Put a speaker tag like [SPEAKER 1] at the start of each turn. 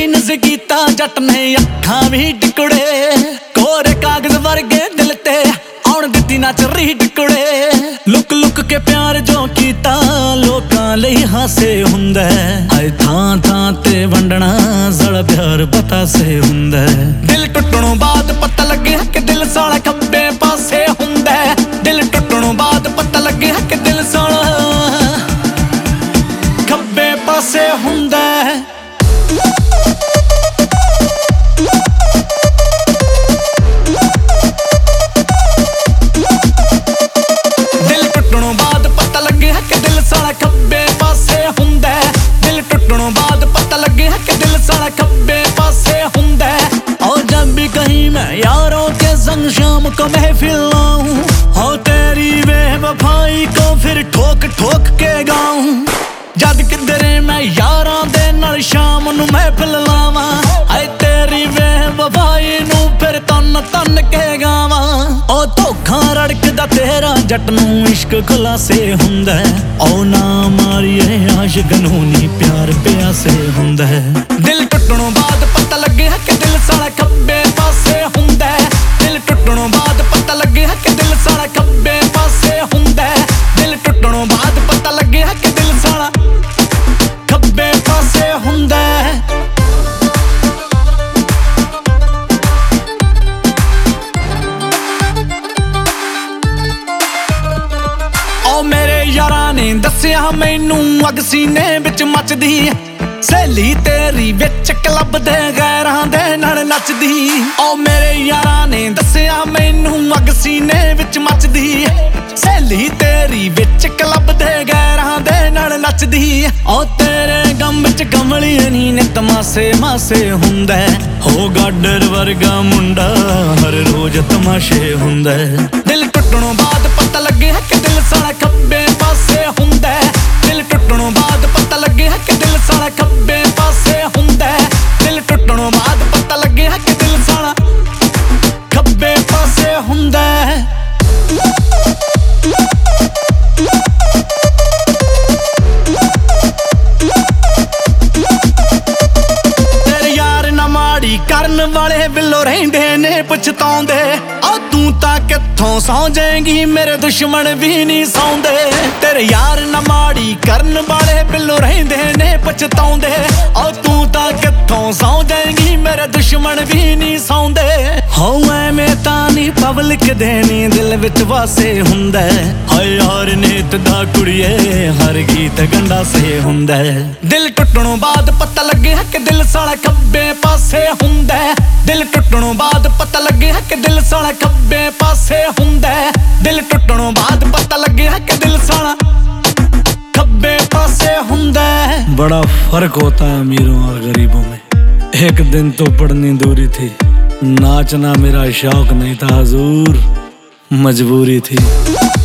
[SPEAKER 1] ਯਕੀਨ ਸੇ ਕੀਤਾ ਜੱਟ ਨੇ ਅੱਖਾਂ ਵੀ ਟਿਕੜੇ ਕੋਰੇ ਕਾਗਜ਼ ਵਰਗੇ ਦਿਲ ਤੇ ਆਉਣ ਦਿੱਤੀ ਨਾ ਚਰੀ ਟਿਕੜੇ ਲੁਕ ਲੁਕ ਕੇ ਪਿਆਰ ਜੋ ਕੀਤਾ ਲੋਕਾਂ ਲਈ ਹਾਸੇ ਹੁੰਦਾ ਹਾਏ ਥਾਂ ਥਾਂ ਤੇ ਵੰਡਣਾ ਜ਼ਲ ਪਿਆਰ ਪਤਾਸੇ ਹੁੰਦਾ ਦਿਲ ਟੁੱਟਣੋਂ ਬਾਅਦ ਪਤਾ ਲੱਗਿਆ ਕਿ ਦਿਲ ਸਾਲਾ ਖੱਬੇ ਪਾਸੇ ਹੁੰਦਾ ਦਿਲ ਟੁੱਟਣੋਂ ਬਾਅਦ ਪਤਾ ਲੱਗਿਆ ਕਿ ਦਿਲ ਸਾਲਾ ਖੱਬੇ ਪਾਸੇ ਹੁੰਦਾ ਦਿਲ ਟੁੱਟਣੋਂ ਬਾਅਦ ਪਤਾ ਲੱਗਿਆ ਕਿ ਦਿਲ ਸਾਲਾ ਖੱਬੇ ਪਾਸੇ ਹੁੰਦਾ ਦਿਲ ਟੁੱਟਣੋਂ ਬਾਅਦ ਪਤਾ ਲੱਗਿਆ ਕਿ ਦਿਲ साला खब्बे पासे हुंदा और जब भी कहीं मैं यारों के संग शाम को महफिल लाऊं हो तेरी बेवफाई को फिर ठोक ठोक के गाऊं जद किधरे मैं यारां दे नाल शाम नूं महफिल लावां हाय तेरी बेवफाई नूं फिर तन तन के गावां ओ धोखा रड़कदा तेरा जट नूं इश्क खुलासे हुंदा ओ ना मारिए आशिक नूं नी प्यार प्यासे हुंदा दिल टुटणों बाद पता लग्या कि दिल साला खब्बे पासे हुंदा दिल टुटणों बाद पता लग्या कि दिल साला खब्बे पासे हुंदा दिल टुटणों बाद पता लग्या कि दिल साला खब्बे पासे हुंदा ओ मेरे यारां ने दस्सिया मैनू अग सीने विच मचदी सहेली तेरी विच क्लब दे गैरां दे नाल नचदी ओ मेरे यारां ने दस्सिया मैनू अग सीने विच मचदी सहेली तेरी विच क्लब दे गैरां दे नाल नचदी ओ तेरे गम विच कमली नी ने तमाशे मासे हुंदा हो गाडर वर्गा मुंडा हर रोज तमाशे हुंदा दिल टुटणों बाद पता लग्या कि दिल साला खब्बे पासे हुंदा दिल टुटणों बाद पता लग्या कि दिल साला खब्बे पासे हुंदा दिल टुटणों बाद पता लग्या कि दिल साला खब्बे पासे हुंदा तेरे यार ना माड़ी करन वाले बिल्लो रहिंदे ने पछताउंदे आ तू तां कित्थों सौ जाएगी मेरे दुश्मन भी नहीं सौंदे तेरे यार ना माड़ी करन वाले बिल्लो रहिंदे ने पछताउंदे आ तू तां कित्थों सौ जाएगी मेरे दुश्मन भी नहीं सौंदे हो एवें तां नहीं पब्लिक दे नी दिल विच वासे हुंदा हाय यार नेत दा कुड़िए हर गीत गंडा से हुंदा दिल टुटणों बाद पता लग्या कि दिल साला खब्बे पासे हुंदा दिल टुटणों बाद पता लग्या कि दिल साला खब्बे पासे हुंदा दिल टुटणों बाद पता लग्या कि दिल साला खब्बे पासे हुंदा
[SPEAKER 2] बड़ा फर्क होता है अमीरों और गरीबों में एक दिन तो पढ़नी दूरी थी नाचना मेरा शौक नहीं था हुजूर मजबूरी थी